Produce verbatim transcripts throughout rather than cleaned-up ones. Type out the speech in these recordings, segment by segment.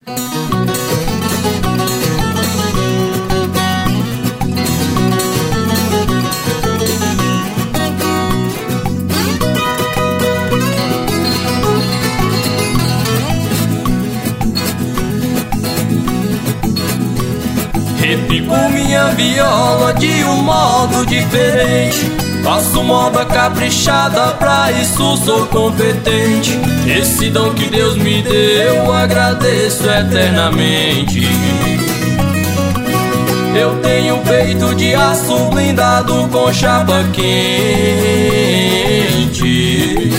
Repico minha viola de um modo diferente, faço moda caprichada, pra isso sou competente. Esse dom que Deus me deu, agradeço eternamente. Eu tenho peito de aço blindado com chapa quente.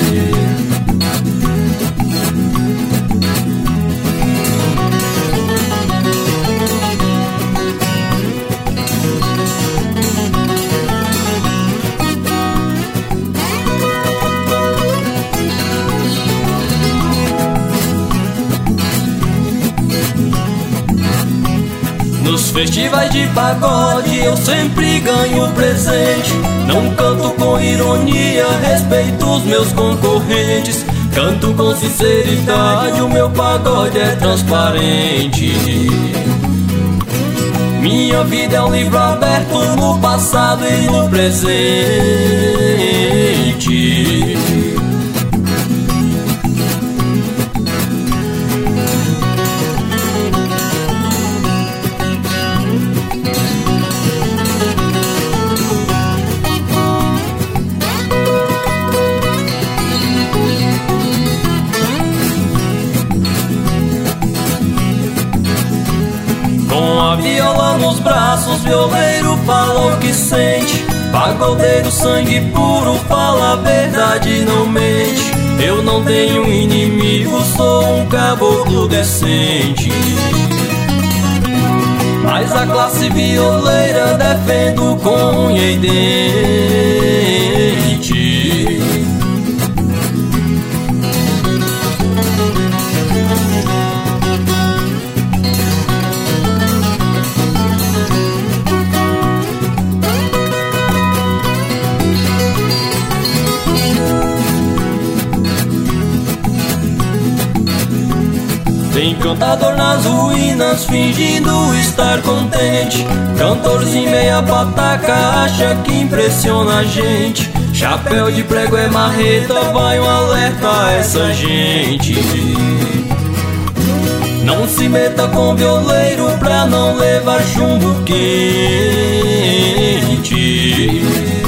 Nos festivais de pagode eu sempre ganho presente. Não canto com ironia, respeito os meus concorrentes. Canto com sinceridade, o meu pagode é transparente. Minha vida é um livro aberto no passado e no presente. Com a viola nos braços, violeiro fala o que sente. Pagodeiro, sangue puro, fala a verdade, não mente. Eu não tenho inimigo, sou um caboclo decente. Mas a classe violeira defendo com unha e dente. Tem cantador nas ruínas fingindo estar contente. Cantorzinho meia pataca acha que impressiona a gente. Chapéu de prego é marreta, vai um alerta a essa gente. Não se meta com violeiro pra não levar chumbo quente.